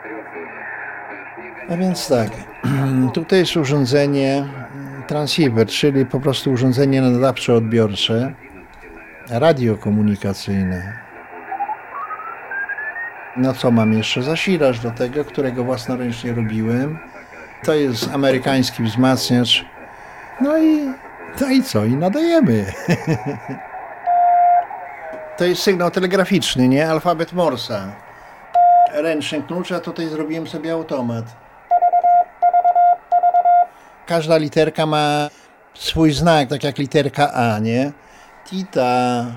A więc tak, tutaj jest urządzenie transceiver, czyli po prostu urządzenie nadawczo-odbiorcze, radiokomunikacyjne. No co mam jeszcze? Zasilacz do tego, którego własnoręcznie robiłem. To jest amerykański wzmacniacz. No i co? I nadajemy. To jest sygnał telegraficzny, nie? Alfabet Morsa. Ręczny klucz, a tutaj zrobiłem sobie automat. Każda literka ma swój znak, tak jak literka A, nie? Tita.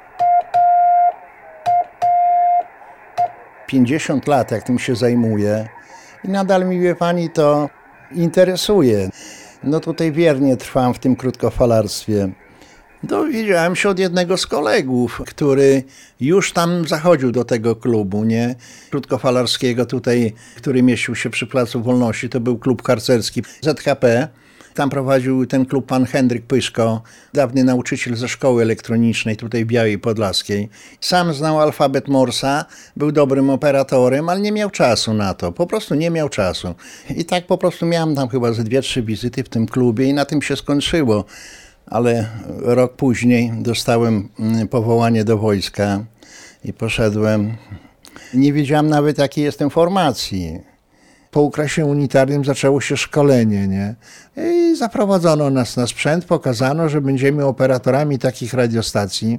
50 lat, jak tym się zajmuję. I nadal mi, wie pani, to interesuje. No tutaj wiernie trwam w tym krótkofalarstwie. Dowiedziałem się od jednego z kolegów, który już tam zachodził do tego klubu, nie? Krótkofalarskiego tutaj, który mieścił się przy Placu Wolności. To był klub harcerski ZHP. Tam prowadził ten klub pan Henryk Pyszko, dawny nauczyciel ze szkoły elektronicznej tutaj w Białej Podlaskiej. Sam znał alfabet Morsa, był dobrym operatorem, ale nie miał czasu na to. Po prostu nie miał czasu. I tak po prostu miałem tam chyba ze 2-3 wizyty w tym klubie i na tym się skończyło. Ale rok później dostałem powołanie do wojska i poszedłem. Nie wiedziałem nawet, jakiej jestem formacji. Po ukresie unitarnym zaczęło się szkolenie, nie? I zaprowadzono nas na sprzęt, pokazano, że będziemy operatorami takich radiostacji.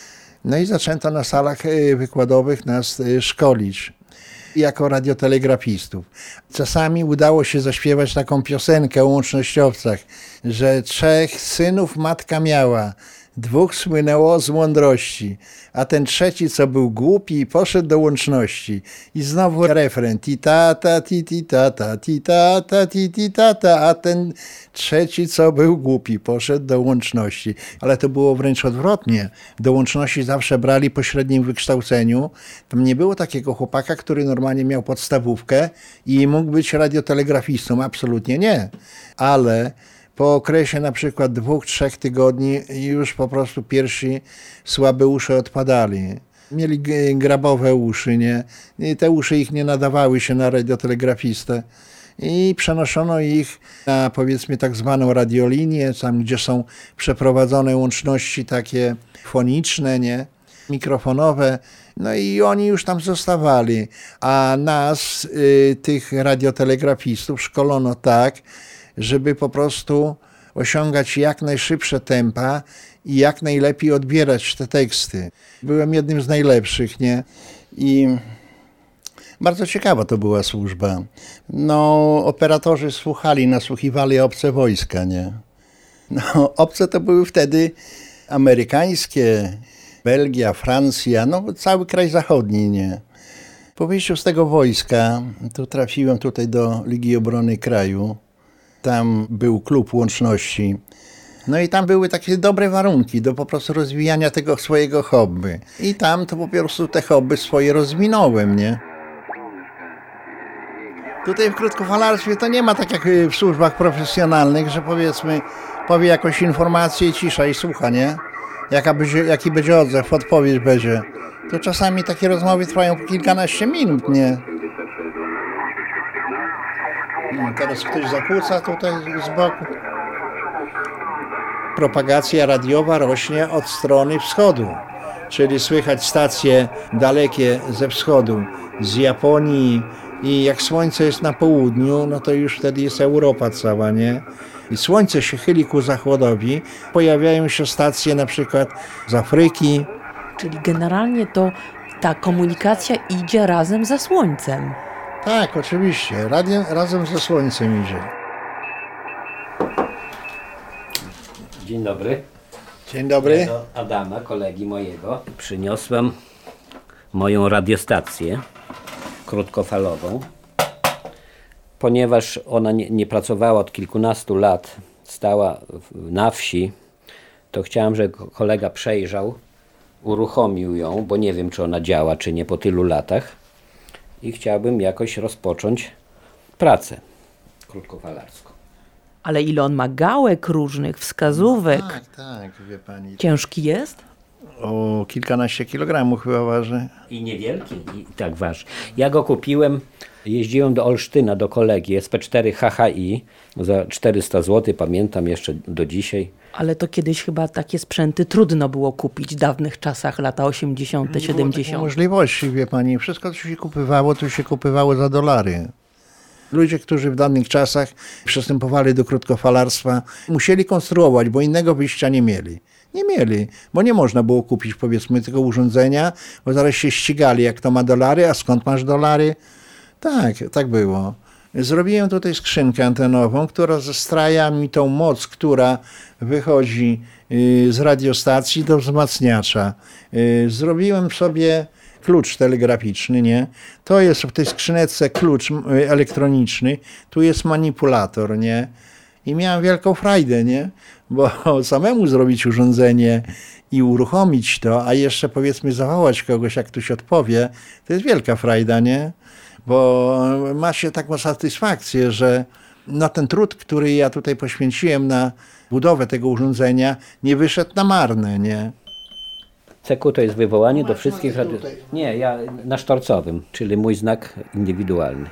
No i zaczęto na salach wykładowych nas szkolić jako radiotelegrafistów. Czasami udało się zaśpiewać taką piosenkę o łącznościowcach, że 3 synów matka miała, 2 słynęło z mądrości, a ten 3, co był głupi, poszedł do łączności. I znowu refren, ti tata, ti tata, ti tata, ti tata, a ten 3, co był głupi, poszedł do łączności. Ale to było wręcz odwrotnie. Do łączności zawsze brali po średnim wykształceniu. Tam nie było takiego chłopaka, który normalnie miał podstawówkę i mógł być radiotelegrafistą. Absolutnie nie. Ale po okresie na przykład 2-3 tygodni już po prostu pierwsi słabe uszy odpadali. Mieli grabowe uszy, nie? I te uszy ich nie nadawały się na radiotelegrafistę. I przenoszono ich na, powiedzmy, tak zwaną radiolinię, tam gdzie są przeprowadzone łączności takie foniczne, nie? Mikrofonowe. No i oni już tam zostawali. A nas, tych radiotelegrafistów, szkolono tak, żeby po prostu osiągać jak najszybsze tempa i jak najlepiej odbierać te teksty. Byłem jednym z najlepszych, nie? I bardzo ciekawa to była służba. No, operatorzy nasłuchiwali obce wojska, nie? No, obce to były wtedy amerykańskie, Belgia, Francja, no cały kraj zachodni, nie? Po wyjściu z tego wojska, to trafiłem tutaj do Ligi Obrony Kraju. Tam był klub łączności. No i tam były takie dobre warunki do po prostu rozwijania tego swojego hobby. I tam to po prostu te hobby swoje rozwinąłem, nie? Tutaj w krótkofalarstwie to nie ma tak jak w służbach profesjonalnych, że powiedzmy powie jakąś informację i cisza i słucha, nie? Jaki będzie odzew, odpowiedź będzie. To czasami takie rozmowy trwają po kilkanaście minut, nie? Teraz ktoś zakłóca tutaj z boku. Propagacja radiowa rośnie od strony wschodu, czyli słychać stacje dalekie ze wschodu, z Japonii i jak słońce jest na południu, no to już wtedy jest Europa cała, nie? I słońce się chyli ku zachodowi, pojawiają się stacje na przykład z Afryki. Czyli generalnie to ta komunikacja idzie razem ze słońcem. Tak, oczywiście. Razem ze słońcem idzie. Dzień dobry. Dzień dobry. Ja do Adama, kolegi mojego, przyniosłem moją radiostację krótkofalową. Ponieważ ona nie pracowała od kilkunastu lat, stała na wsi, to chciałem, żeby kolega przejrzał, uruchomił ją, bo nie wiem, czy ona działa, czy nie po tylu latach. I chciałbym jakoś rozpocząć pracę krótkofalarską. Ale ile on ma gałek różnych, wskazówek. No, tak, wie pani. Ciężki jest? O kilkanaście kilogramów chyba waży. I niewielki, i tak waży. Ja go kupiłem Jeździłem do Olsztyna, do kolegi SP4 HHI za 400 zł, pamiętam jeszcze do dzisiaj. Ale to kiedyś chyba takie sprzęty trudno było kupić w dawnych czasach, lata 80., Nie było 70. takiej możliwości, wie pani. Wszystko, co się kupywało, to się kupywało za dolary. Ludzie, którzy w danych czasach przystępowali do krótkofalarstwa, musieli konstruować, bo innego wyjścia nie mieli. Nie mieli, bo nie można było kupić, powiedzmy, tego urządzenia, bo zaraz się ścigali, jak to ma dolary, a skąd masz dolary? Tak było. Zrobiłem tutaj skrzynkę antenową, która zestraja mi tą moc, która wychodzi z radiostacji do wzmacniacza. Zrobiłem sobie klucz telegraficzny, nie? To jest w tej skrzyneczce klucz elektroniczny, tu jest manipulator, nie? I miałem wielką frajdę, nie? Bo samemu zrobić urządzenie i uruchomić to, a jeszcze powiedzmy zawołać kogoś, jak ktoś odpowie, to jest wielka frajda, nie? Bo ma się taką satysfakcję, że ten trud, który ja tutaj poświęciłem na budowę tego urządzenia, nie wyszedł na marne, nie? CQ to jest wywołanie do wszystkich radiów. Nie, ja na sztorcowym, czyli mój znak indywidualny.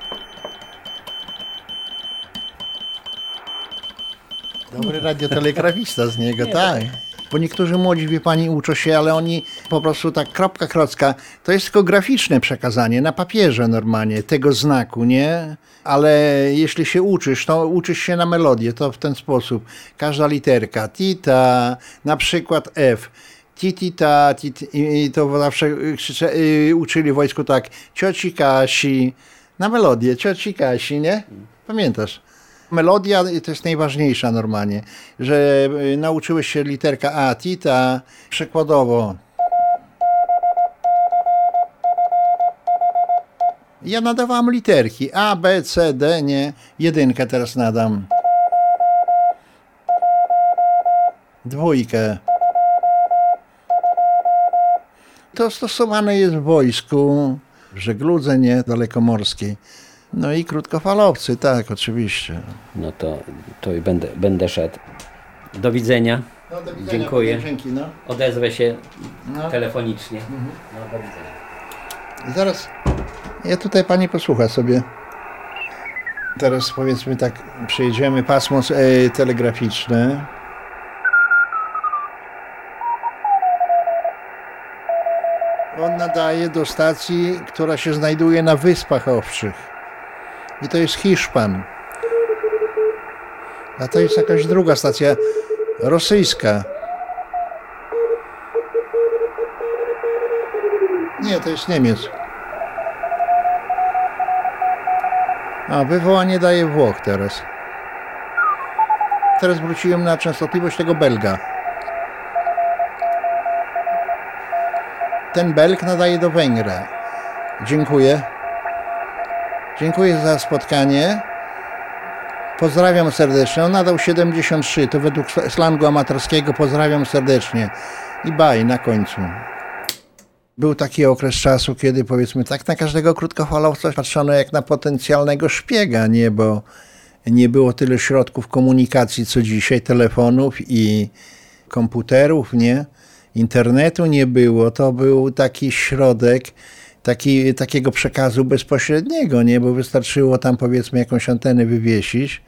Dobry radiotelegrafista z niego, tak. Bo niektórzy młodzi, wie pani, uczą się, ale oni po prostu tak kropka krocka, to jest tylko graficzne przekazanie na papierze normalnie tego znaku, nie? Ale jeśli się uczysz, to uczysz się na melodię, to w ten sposób. Każda literka, tita, na przykład F. Titita, i to zawsze uczyli w wojsku tak, cioci Kasi, na melodię, cioci Kasi, nie? Pamiętasz? Melodia to jest najważniejsza normalnie, że nauczyłeś się literka A, tita, przykładowo. Ja nadawałem literki A, B, C, D, nie? Jedynkę teraz nadam. Dwójkę. To stosowane jest w wojsku, w żegludze, nie? Dalekomorskiej. No i krótkofalowcy, tak, oczywiście. No to i będę szedł. Do widzenia. No, do widzenia. Dziękuję. Dzięki, no. Odezwę się No. telefonicznie. No, do widzenia. Zaraz, ja tutaj pani posłucha sobie. Teraz powiedzmy tak, przejedziemy pasmo telegraficzne. On nadaje do stacji, która się znajduje na Wyspach Owczych. I to jest Hiszpan. A to jest jakaś druga stacja rosyjska. Nie, to jest Niemiec. A, wywołanie daje Włoch teraz. Teraz wróciłem na częstotliwość tego Belga. Ten Belg nadaje do Węgra. Dziękuję. Dziękuję za spotkanie. Pozdrawiam serdecznie. On nadał 73, to według slangu amatorskiego. Pozdrawiam serdecznie. I bye na końcu. Był taki okres czasu, kiedy powiedzmy tak na każdego krótkofalowca patrzono jak na potencjalnego szpiega, nie? Bo nie było tyle środków komunikacji co dzisiaj, telefonów i komputerów, nie? Internetu nie było. To był taki środek takiego przekazu bezpośredniego, nie? Bo wystarczyło tam powiedzmy jakąś antenę wywiesić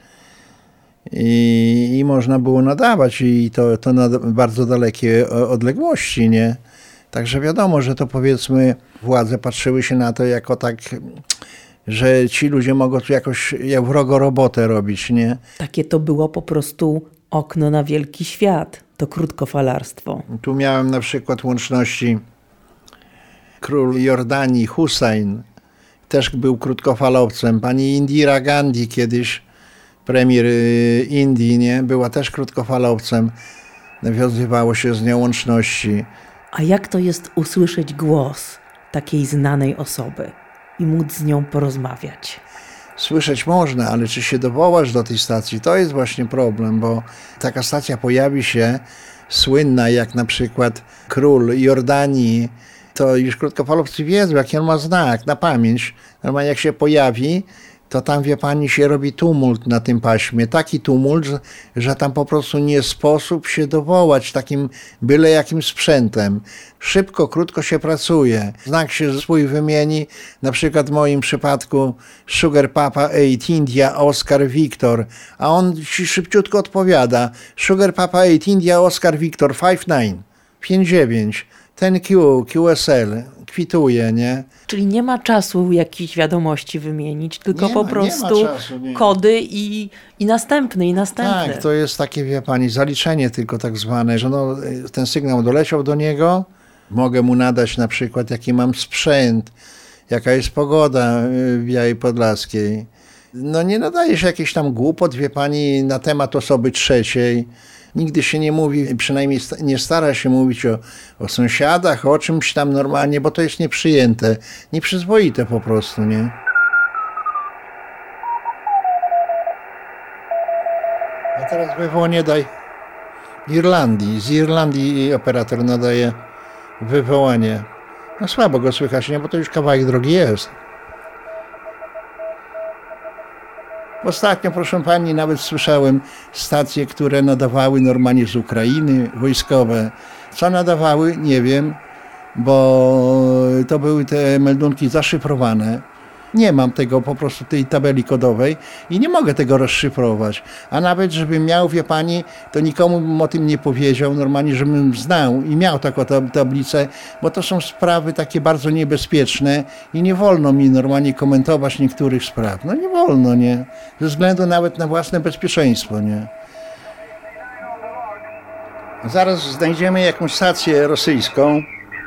i można było nadawać i to na bardzo dalekie odległości, nie? Także wiadomo, że to powiedzmy władze patrzyły się na to jako tak, że ci ludzie mogą tu jakoś jak wrogo robotę robić, nie? Takie to było po prostu okno na wielki świat, to krótkofalarstwo. Tu miałem na przykład łączności król Jordanii Hussein, też był krótkofalowcem. Pani Indira Gandhi kiedyś, premier Indii, nie? Była też krótkofalowcem. Nawiązywało się z nią łączności. A jak to jest usłyszeć głos takiej znanej osoby i móc z nią porozmawiać? Słyszeć można, ale czy się dowołasz do tej stacji? To jest właśnie problem, bo taka stacja pojawi się słynna, jak na przykład król Jordanii, to już krótkofalowcy wiedzą, jaki on ma znak na pamięć. Normalnie jak się pojawi, to tam, wie pani, się robi tumult na tym paśmie. Taki tumult, że tam po prostu nie sposób się dowołać takim byle jakim sprzętem. Szybko, krótko się pracuje. Znak się swój wymieni, na przykład w moim przypadku Sugar Papa 8 India Oscar Victor, a on ci szybciutko odpowiada. Sugar Papa 8 India Oscar Victor 59, 59. Ten QSL kwituje, nie? Czyli nie ma czasu jakichś wiadomości wymienić, tylko po prostu czasu, kody i następny, i następny. Tak, to jest takie, wie pani, zaliczenie tylko tak zwane, że no, ten sygnał doleciał do niego, mogę mu nadać na przykład jaki mam sprzęt, jaka jest pogoda w Białej Podlaskiej. No nie nadaje się jakiś tam głupot, wie pani, na temat osoby trzeciej. Nigdy się nie mówi, przynajmniej nie stara się mówić o sąsiadach, o czymś tam normalnie, bo to jest nieprzyjęte, nieprzyzwoite po prostu, nie? A teraz wywołanie daj Irlandii. Z Irlandii operator nadaje wywołanie. No słabo go słychać, nie? Bo to już kawałek drogi jest. Ostatnio, proszę pani, nawet słyszałem stacje, które nadawały normalnie z Ukrainy, wojskowe. Co nadawały? Nie wiem, bo to były te meldunki zaszyfrowane. Nie mam tego, po prostu tej tabeli kodowej i nie mogę tego rozszyfrować. A nawet, żebym miał, wie pani, to nikomu bym o tym nie powiedział, normalnie, żebym znał i miał taką tablicę, bo to są sprawy takie bardzo niebezpieczne i nie wolno mi normalnie komentować niektórych spraw. No nie wolno, nie? Ze względu nawet na własne bezpieczeństwo, nie? Zaraz znajdziemy jakąś stację rosyjską.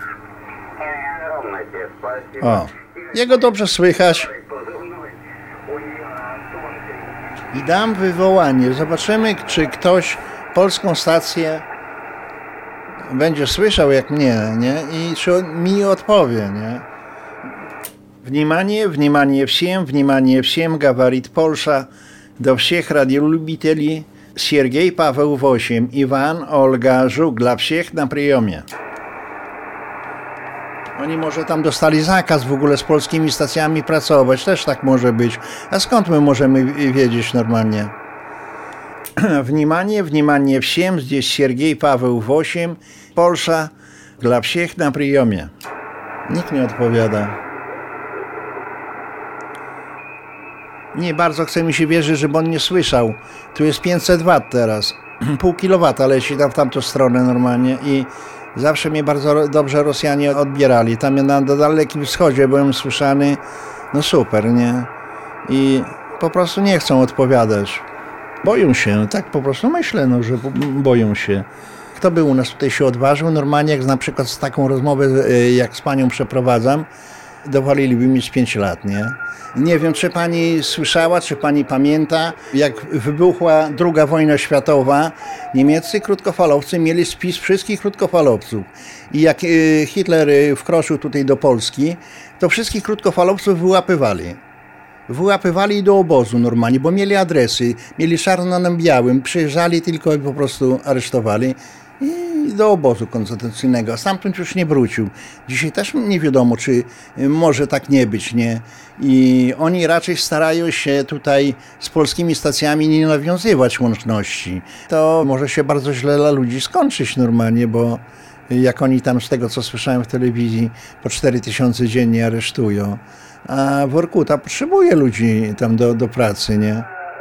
O. Jego dobrze słychać. I dam wywołanie. Zobaczymy, czy ktoś polską stację będzie słyszał jak mnie, nie? I czy on mi odpowie, nie? Внимание всем, говорит Polsza do всех radiolubiteli. Siergiej Paweł 8, Iwan, Olga, Żuk, dla всех na приемie. Oni może tam dostali zakaz w ogóle z polskimi stacjami pracować, też tak może być. A skąd my możemy wiedzieć normalnie? Внимание всем, здесь Сергей Paweł 8, Polsza, dla всех na приемie. Nikt nie odpowiada. Nie bardzo chce mi się wierzyć, żeby on nie słyszał. Tu jest 500 W teraz. Pół kilowata leci tam w tamtą stronę normalnie i zawsze mnie bardzo dobrze Rosjanie odbierali. Tam na Dalekim Wschodzie byłem słyszany, no super, nie? I po prostu nie chcą odpowiadać. Boją się, tak po prostu myślę, no, że boją się. Kto by u nas tutaj się odważył? Normalnie jak na przykład z taką rozmowę, jak z panią przeprowadzam, dowaliliby mi z 5 lat, nie? Nie wiem, czy pani słyszała, czy pani pamięta, jak wybuchła II wojna światowa, niemieccy krótkofalowcy mieli spis wszystkich krótkofalowców. I jak Hitler wkroczył tutaj do Polski, to wszystkich krótkofalowców wyłapywali. Wyłapywali do obozu normalnie, bo mieli adresy, mieli czarno na białym, przyjeżdżali tylko i po prostu aresztowali. I do obozu koncentracyjnego, a stamtąd już nie wrócił. Dzisiaj też nie wiadomo, czy może tak nie być, nie? I oni raczej starają się tutaj z polskimi stacjami nie nawiązywać łączności. To może się bardzo źle dla ludzi skończyć normalnie, bo jak oni tam z tego, co słyszałem w telewizji, po 4000 dziennie aresztują. A Workuta potrzebuje ludzi tam do pracy, nie?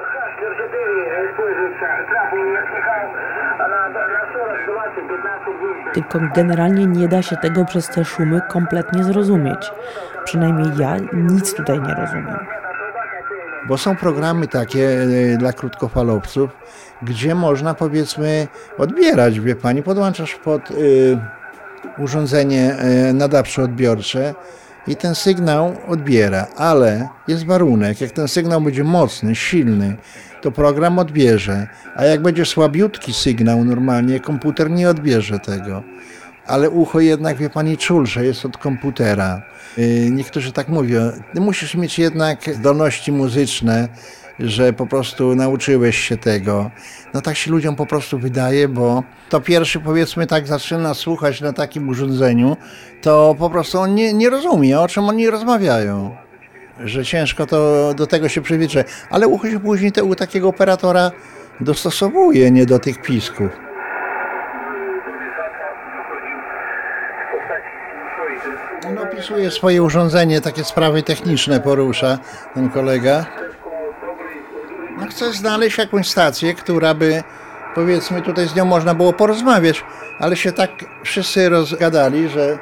Tylko generalnie nie da się tego przez te szumy kompletnie zrozumieć. Przynajmniej ja nic tutaj nie rozumiem. Bo są programy takie dla krótkofalowców, gdzie można, powiedzmy, odbierać, wie pani, podłączasz pod urządzenie nadawczo-odbiorcze i ten sygnał odbiera, ale jest warunek, jak ten sygnał będzie mocny, silny, to program odbierze, a jak będzie słabiutki sygnał normalnie, komputer nie odbierze tego. Ale ucho jednak, wie pani, czulsze jest od komputera. Niektórzy tak mówią, musisz mieć jednak zdolności muzyczne, że po prostu nauczyłeś się tego. No tak się ludziom po prostu wydaje, bo to pierwszy, powiedzmy, tak zaczyna słuchać na takim urządzeniu, to po prostu on nie rozumie, o czym oni rozmawiają. że ciężko to do tego się przyzwyczaić. Ale ucho się później u takiego operatora dostosowuje, nie do tych pisków. On opisuje swoje urządzenie, takie sprawy techniczne porusza ten kolega. No chcę znaleźć jakąś stację, która by, powiedzmy, tutaj z nią można było porozmawiać, ale się tak wszyscy rozgadali, że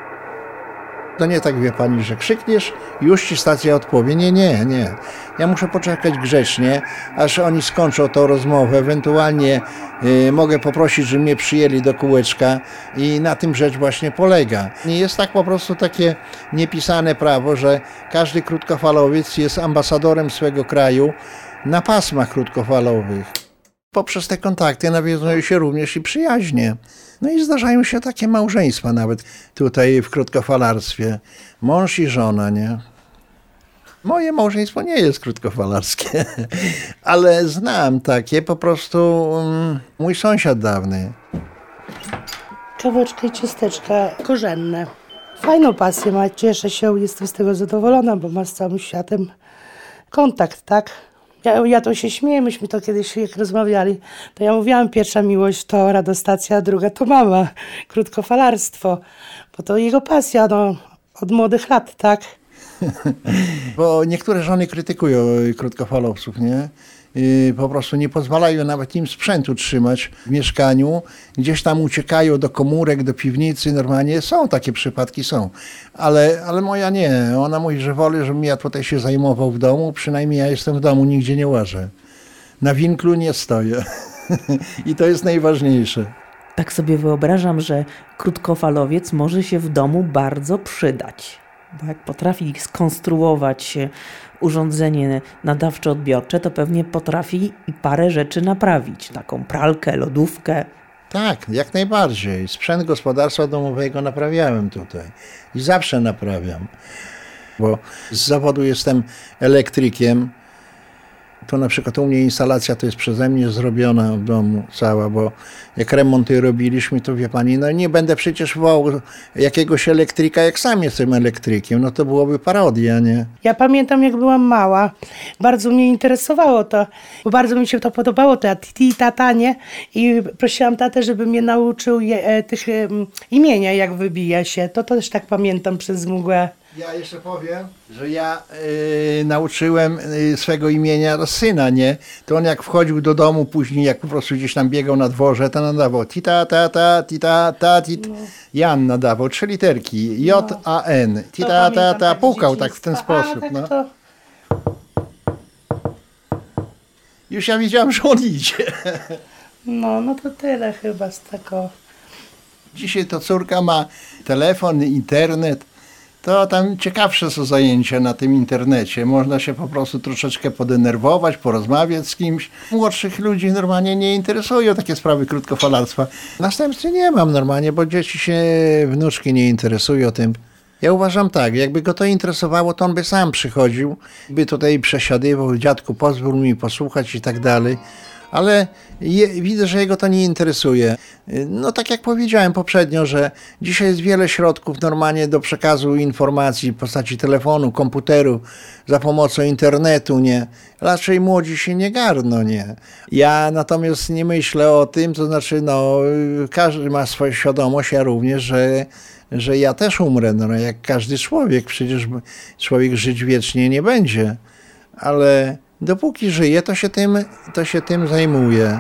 to nie tak, wie pani, że krzykniesz, już ci stacja odpowie. Nie. Ja muszę poczekać grzecznie, aż oni skończą tą rozmowę. Ewentualnie mogę poprosić, żeby mnie przyjęli do kółeczka i na tym rzecz właśnie polega. Nie jest tak po prostu takie niepisane prawo, że każdy krótkofalowiec jest ambasadorem swego kraju na pasmach krótkofalowych. Poprzez te kontakty nawiązują się również i przyjaźnie. No i zdarzają się takie małżeństwa nawet tutaj w krótkofalarstwie. Mąż i żona, nie? Moje małżeństwo nie jest krótkofalarskie, ale znam takie, po prostu mój sąsiad dawny. Kaweczka i ciasteczka korzenne. Fajną pasję ma, cieszę się, jestem z tego zadowolona, bo ma z całym światem kontakt, tak? Ja to się śmieję, myśmy to kiedyś jak rozmawiali, to ja mówiłam, pierwsza miłość to radiostacja, a druga to mama, krótkofalarstwo, bo to jego pasja, no, od młodych lat, tak? Bo niektóre żony krytykują krótkofalowców, nie? Po prostu nie pozwalają nawet im sprzętu trzymać w mieszkaniu. Gdzieś tam uciekają do komórek, do piwnicy. Normalnie są takie przypadki, są. Ale moja nie. Ona mówi, że woli, żebym ja tutaj się zajmował w domu. Przynajmniej ja jestem w domu, nigdzie nie łażę. Na winklu nie stoję. I to jest najważniejsze. Tak sobie wyobrażam, że krótkofalowiec może się w domu bardzo przydać. Bo jak potrafi skonstruować urządzenie nadawczo-odbiorcze, to pewnie potrafi i parę rzeczy naprawić. Taką pralkę, lodówkę. Tak, jak najbardziej. Sprzęt gospodarstwa domowego naprawiałem tutaj. I zawsze naprawiam. Bo z zawodu jestem elektrykiem. To na przykład u mnie instalacja to jest przeze mnie zrobiona w domu cała, bo jak remonty robiliśmy, to wie pani, no nie będę przecież wołał jakiegoś elektryka, jak sam jestem elektrykiem, no to byłoby parodia, nie? Ja pamiętam, jak byłam mała, bardzo mnie interesowało to, bo bardzo mi się to podobało, to tata, nie? I prosiłam tatę, żeby mnie nauczył tych imienia, jak wybija się. To też tak pamiętam przez mgłę. Ja jeszcze powiem, że ja nauczyłem swego imienia syna, nie? To on jak wchodził do domu później, jak po prostu gdzieś tam biegał na dworze, to nadawał tita, Jan nadawał, 3 literki, J-A-N, tita, pukał tak w ten sposób. Tak No. to... Już ja widziałem, że on idzie. No to tyle chyba z tego. Dzisiaj to córka ma telefon, internet. To tam ciekawsze są zajęcia na tym internecie. Można się po prostu troszeczkę podenerwować, porozmawiać z kimś. Młodszych ludzi normalnie nie interesują takie sprawy krótkofalarstwa. Następcy nie mam normalnie, bo dzieci się, wnuczki nie interesują tym. Ja uważam tak, jakby go to interesowało, to on by sam przychodził, by tutaj przesiadywał, dziadku pozwól mi posłuchać i tak dalej. Ale widzę, że jego to nie interesuje. No tak jak powiedziałem poprzednio, że dzisiaj jest wiele środków normalnie do przekazu informacji w postaci telefonu, komputeru, za pomocą internetu, nie? Raczej młodzi się nie garną, nie? Ja natomiast nie myślę o tym, to znaczy, no, każdy ma swoją świadomość, ja również, że ja też umrę, no, jak każdy człowiek. Przecież człowiek żyć wiecznie nie będzie, ale dopóki żyje, to się tym zajmuje.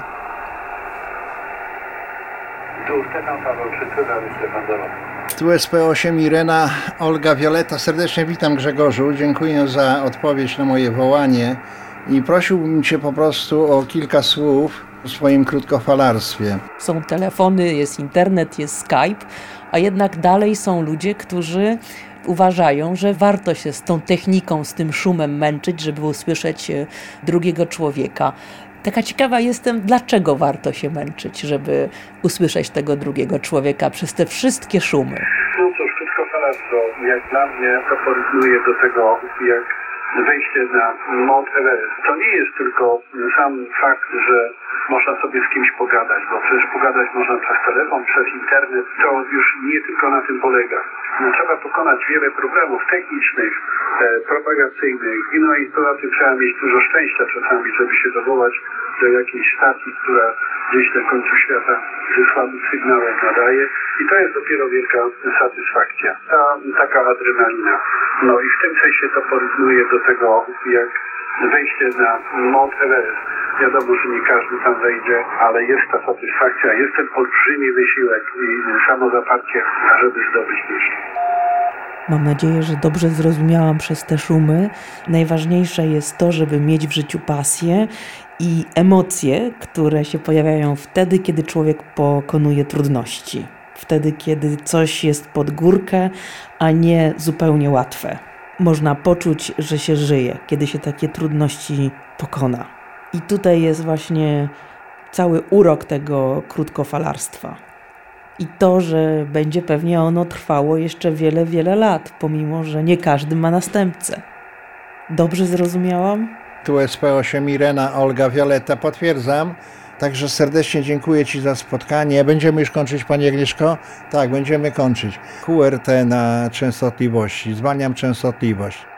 Tu SP8 Irena, Olga, Wioleta. Serdecznie witam, Grzegorzu. Dziękuję za odpowiedź na moje wołanie i prosiłbym cię po prostu o kilka słów o swoim krótkofalarstwie. Są telefony, jest internet, jest Skype, a jednak dalej są ludzie, którzy uważają, że warto się z tą techniką, z tym szumem męczyć, żeby usłyszeć drugiego człowieka. Taka ciekawa jestem, dlaczego warto się męczyć, żeby usłyszeć tego drugiego człowieka przez te wszystkie szumy. No cóż, krótkofalarstwo, jak dla mnie, to porównuje do tego, jak wejście na Mount Everest. To nie jest tylko sam fakt, że można sobie z kimś pogadać, bo przecież pogadać można przez telefon, przez internet. To już nie tylko na tym polega. Trzeba pokonać wiele problemów technicznych, propagacyjnych. No i poza tym trzeba mieć dużo szczęścia czasami, żeby się dowołać do jakiejś stacji, która gdzieś na końcu świata ze słabym sygnałem nadaje. I to jest dopiero wielka satysfakcja. Taka adrenalina. No i w tym sensie to porównuje do tego, jak wejście na Mount Everest. Wiadomo, że nie każdy tam wejdzie, ale jest ta satysfakcja, jest ten olbrzymi wysiłek i samozaparcie, żeby zdobyć miejsce. Mam nadzieję, że dobrze zrozumiałam przez te szumy. Najważniejsze jest to, żeby mieć w życiu pasję i emocje, które się pojawiają wtedy, kiedy człowiek pokonuje trudności. Wtedy, kiedy coś jest pod górkę, a nie zupełnie łatwe. Można poczuć, że się żyje, kiedy się takie trudności pokona. I tutaj jest właśnie cały urok tego krótkofalarstwa. I to, że będzie pewnie ono trwało jeszcze wiele, wiele lat, pomimo że nie każdy ma następcę. Dobrze zrozumiałam? Tu SP8 Irena, Olga, Wioletta, potwierdzam. Także serdecznie dziękuję Ci za spotkanie. Będziemy już kończyć, Pani Agnieszko? Tak, będziemy kończyć. QRT na częstotliwości. Zwalniam częstotliwość.